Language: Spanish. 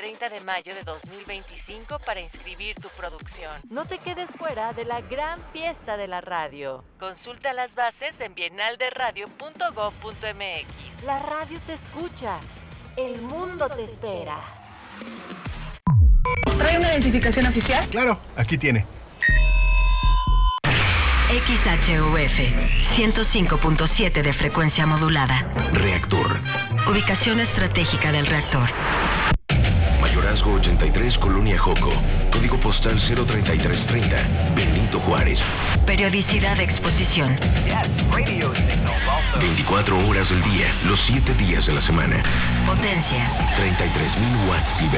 30 de mayo de 2025 para inscribir tu producción. No te quedes fuera de la gran fiesta de la radio. Consulta las bases en bienalderadio.gov.mx. La radio te escucha. El mundo te espera. ¿Trae una identificación oficial? Claro, aquí tiene. XHUF 105.7 de frecuencia modulada. Reactor. Ubicación estratégica del reactor. Mayorazgo 83, Colonia Joco. Código postal 03330. Benito Juárez. Periodicidad de exposición. 24 horas del día, los 7 días de la semana. Potencia. 33,000 watts.